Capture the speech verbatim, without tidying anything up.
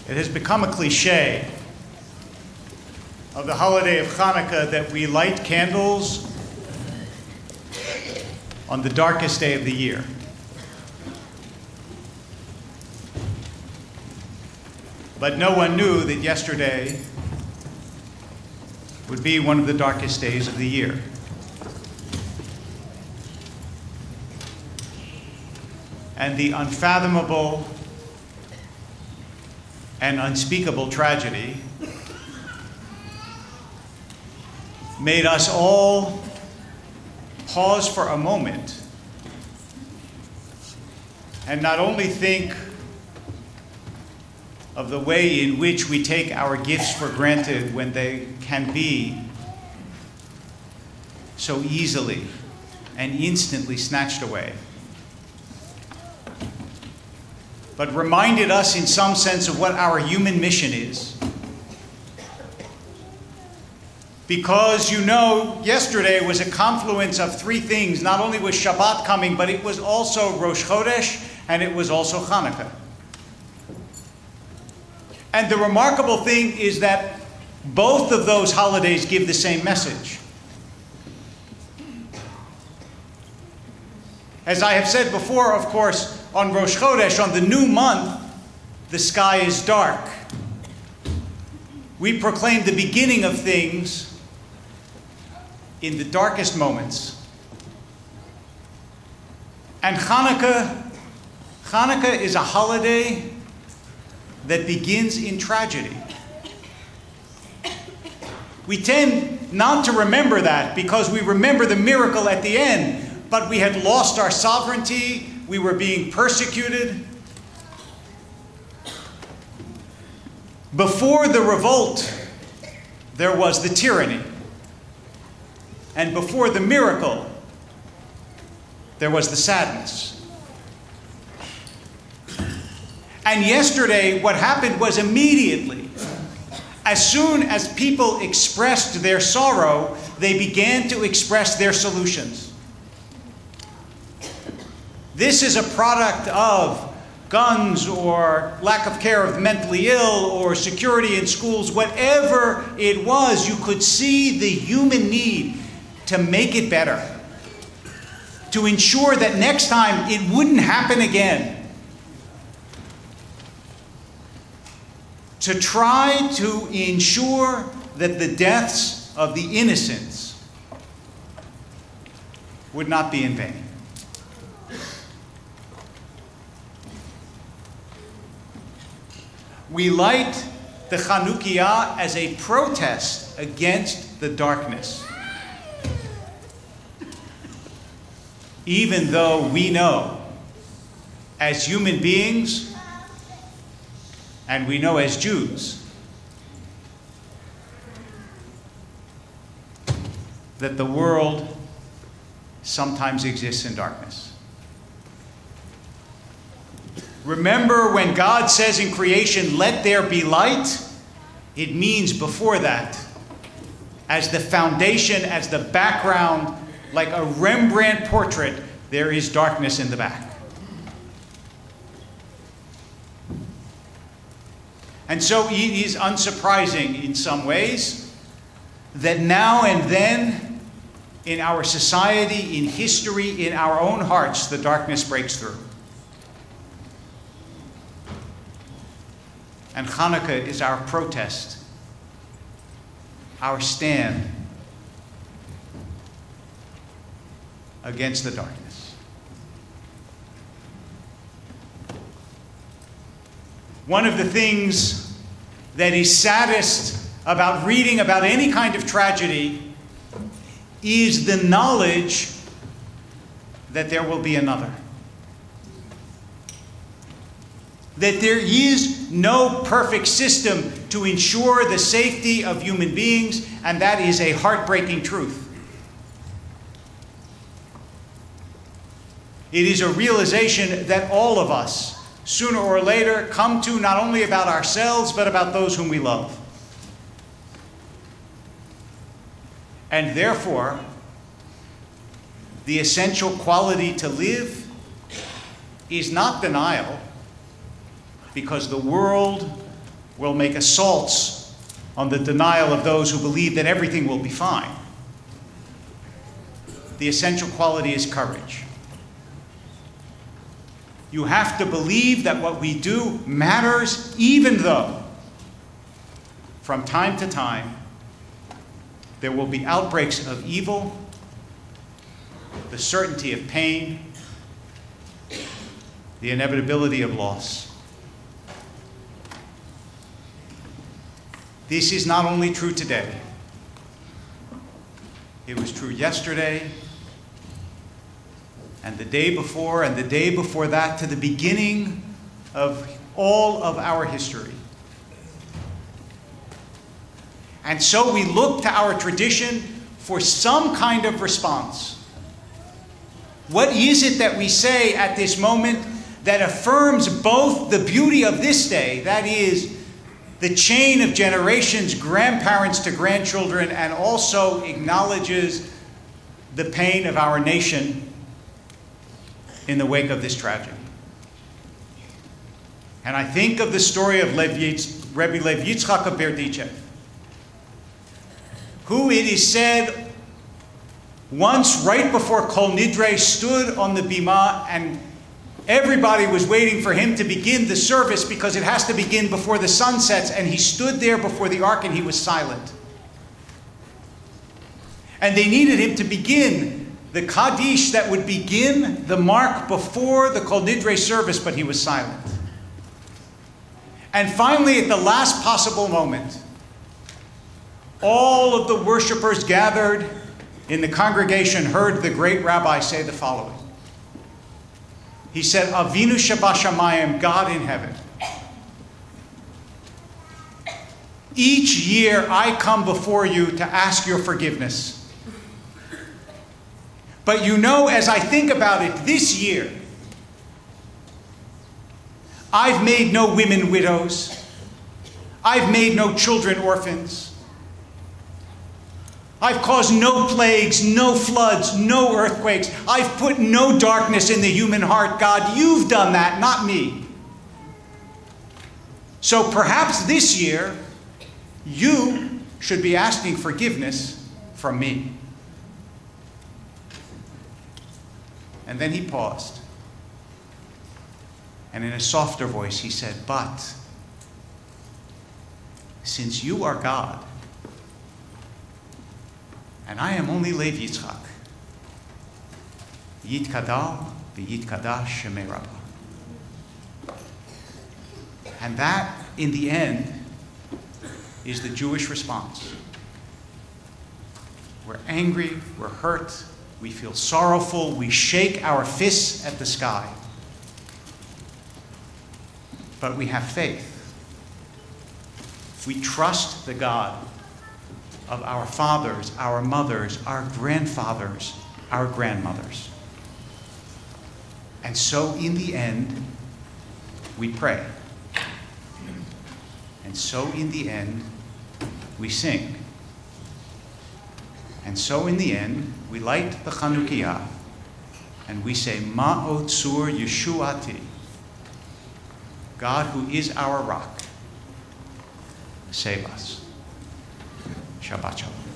It has become a cliche of the holiday of Hanukkah that we light candles on the darkest day of the year. But no one knew that yesterday would be one of the darkest days of the year. And the unfathomable and unspeakable tragedy made us all pause for a moment and not only think of the way in which we take our gifts for granted when they can be so easily and instantly snatched away, but reminded us in some sense of what our human mission is. Because, you know, yesterday was a confluence of three things. Not only was Shabbat coming, but it was also Rosh Chodesh, and it was also Hanukkah. And the remarkable thing is that both of those holidays give the same message. As I have said before, of course, on Rosh Chodesh, on the new month, the sky is dark. We proclaim the beginning of things in the darkest moments. And Hanukkah, Hanukkah is a holiday that begins in tragedy. We tend not to remember that because we remember the miracle at the end, but we had lost our sovereignty, we were being persecuted. Before the revolt, there was the tyranny. And before the miracle, there was the sadness. And yesterday, what happened was immediately, as soon as people expressed their sorrow, they began to express their solutions. This is a product of guns or lack of care of the mentally ill or security in schools. Whatever it was, you could see the human need to make it better, to ensure that next time it wouldn't happen again, to try to ensure that the deaths of the innocents would not be in vain. We light the Chanukiah as a protest against the darkness, even though we know as human beings, and we know as Jews, that the world sometimes exists in darkness. Remember, when God says in creation, "Let there be light," it means before that, as the foundation, as the background, like a Rembrandt portrait, there is darkness in the back. And so it is unsurprising in some ways that now and then in our society, in history, in our own hearts, the darkness breaks through. And Hanukkah is our protest, our stand against the darkness. One of the things that is saddest about reading about any kind of tragedy is the knowledge that there will be another. That there is no perfect system to ensure the safety of human beings, and that is a heartbreaking truth. It is a realization that all of us, sooner or later, come to not only about ourselves, but about those whom we love. And therefore, the essential quality to live is not denial, because the world will make assaults on the denial of those who believe that everything will be fine. The essential quality is courage. You have to believe that what we do matters, even though from time to time there will be outbreaks of evil, the certainty of pain, the inevitability of loss. This is not only true today. It was true yesterday, and the day before, and the day before that, to the beginning of all of our history. And so we look to our tradition for some kind of response. What is it that we say at this moment that affirms both the beauty of this day, that is, the chain of generations, grandparents to grandchildren, and also acknowledges the pain of our nation in the wake of this tragedy? And I think of the story of Lev Yitz, Rebbe Lev Yitzchak of Berdichev, who, it is said, once right before Kol Nidre stood on the bima, and everybody was waiting for him to begin the service because it has to begin before the sun sets, and he stood there before the ark and he was silent. And they needed him to begin the Kaddish that would begin the mark before the Kol Nidre service, but he was silent. And finally, at the last possible moment, all of the worshipers gathered in the congregation heard the great rabbi say the following. He said, Avinu Shabashamayim, God in heaven, each year I come before you to ask your forgiveness. But you know, as I think about it this year, I've made no women widows. I've made no children orphans. I've caused no plagues, no floods, no earthquakes. I've put no darkness in the human heart. God, you've done that, not me. So perhaps this year, you should be asking forgiveness from me. And then he paused. And in a softer voice, he said, but since you are God, and I am only Lev Yitzchak, Yitkadal v'yitkadash Shemei Rabbah. And that, in the end, is the Jewish response. We're angry, we're hurt, we feel sorrowful, we shake our fists at the sky. But we have faith. We trust the God of our fathers, our mothers, our grandfathers, our grandmothers. And so in the end, we pray. And so in the end, we sing. And so in the end, we light the Chanukiah and we say, Ma'ot Tzur Yeshuati, God who is our rock, save us. Shabbat Shalom.